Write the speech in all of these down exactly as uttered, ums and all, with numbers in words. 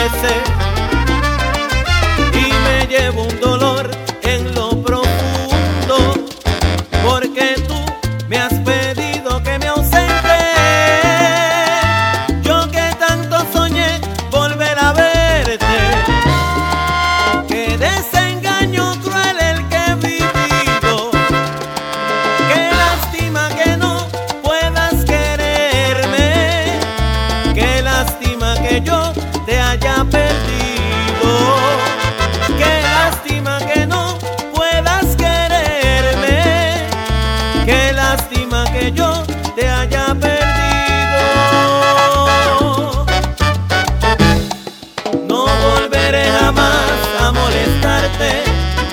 entristece y me llevo un dolor en lo profundo, porque tú me has pedido que me ausente. Yo que tanto soñé volver a verte, qué desengaño cruel el que he vivido. Qué lástima que no puedas quererme, qué lástima que yo te haya perdido. Qué lástima que no puedas quererme, qué lástima que yo te haya perdido. No volveré jamás a molestarte,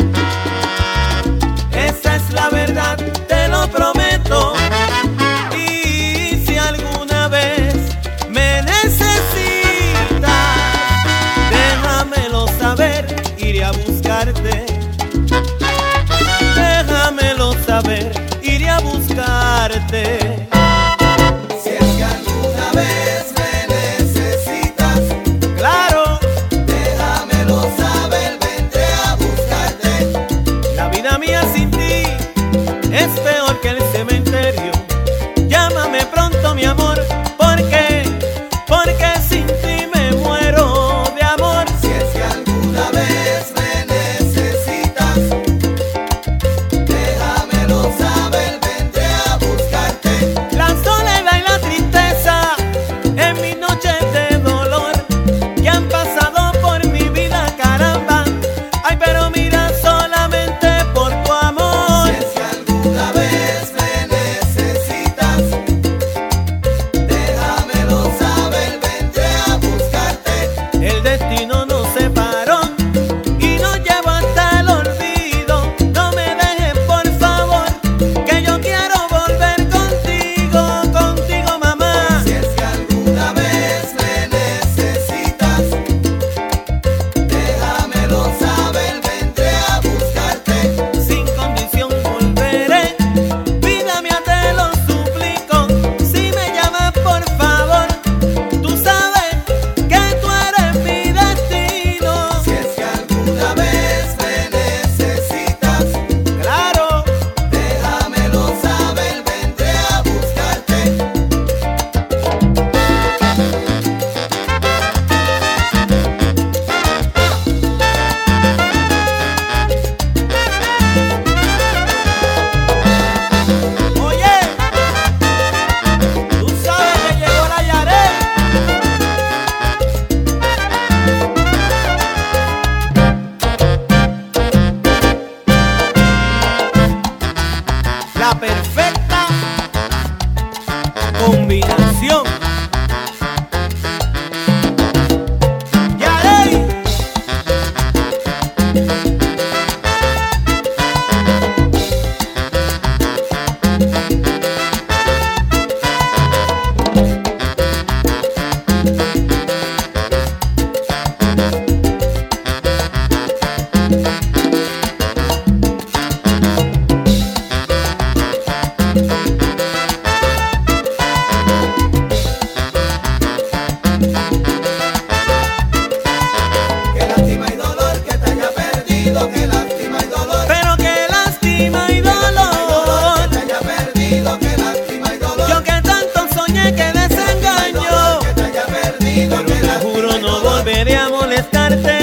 esa es la verdad, te lo prometo. Y si alguna vez me necesitas, déjamelo saber, iré a buscarte. Déjamelo saber, iré a buscarte. Si es que alguna vez me necesitas, Claro, déjamelo saber, vendré a buscarte. la vida mía sin ti es peor que el cementerio. Llámame pronto, mi amor, porque, porque sin ti me muero de amor. Si es que alguna vez me necesitas, déjamelo saber, vendré a buscarte. La soledad y la tristeza en mis noches de dolor que han pasado por mi vida, caramba. Ay, pero mira, solamente por tu amor. Si es que alguna vez me necesitas, déjamelo saber, vendré a buscarte. El destino nos separó y nos llevó hasta el olvido. No me dejes, por favor, que yo quiero volver contigo, contigo, mamá. Si es que alguna vez me necesitas, déjamelo saber, vendré a buscarte. Sin condición volveré, vida mía, te lo suplico. Si me llamas, por favor, tú sabes que tú eres mi destino. Si es que alguna vez me necesitas, Claro, déjamelo saber, vendré a buscarte. oye, tú sabes que llegó la Yaré. La perfecta combinación. Yaré. Qué lástima y dolor que te haya perdido, qué lástima y dolor, Pero qué lástima y qué lástima y dolor dolor. que te haya perdido, qué lástima y dolor, Yo que tanto soñé, que desengaño. que te haya perdido, Pero qué te lástima juro y no dolor. volveré a molestarte.